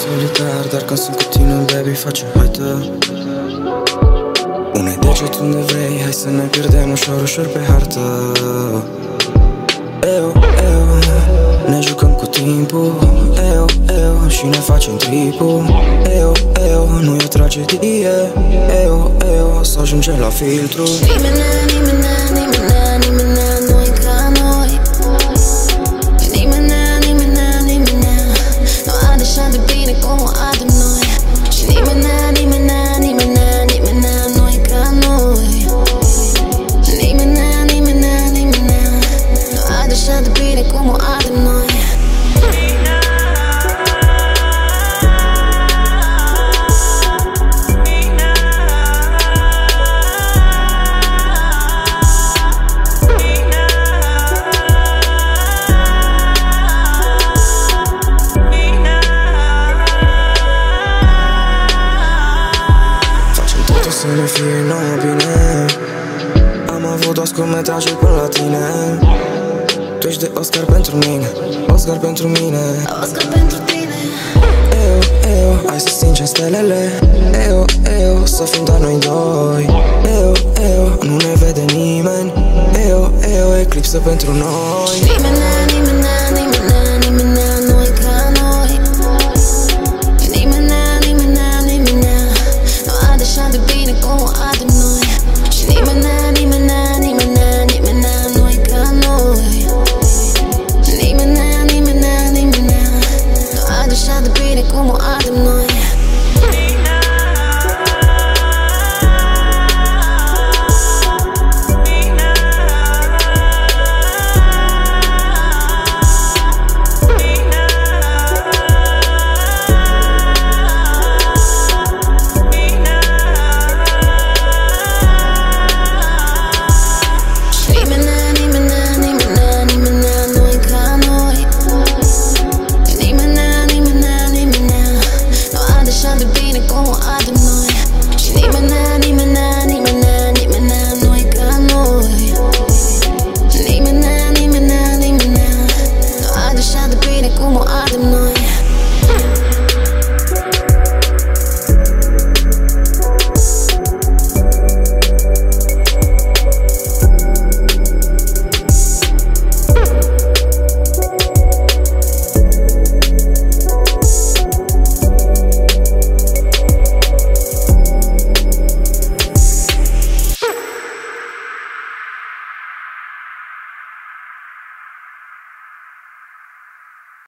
solitar, dar când sunt cu tine, baby, facem haită. Unei deget unde vrei, hai să ne pierdem ușor, ușor pe hartă. Ne jucăm cu timpul, și ne facem tripul. Nu e o tragedie, să ajungem la filtru. Nimeni nu e ca noi. Nimeni nu are așa de bine cum o avem noi. Și nimeni nu e ca noi. Nimeni nu are așa de bine cum o avem noi. Să ne fie nouă bine. Am avut 2 scurtmetraje până la tine. Tu ești de Oscar pentru mine, Oscar pentru mine, Oscar pentru tine. Hai să stingem stelele. Să fim doar noi doi. Nu ne vede nimeni. Eclipsă pentru noi. Nimeni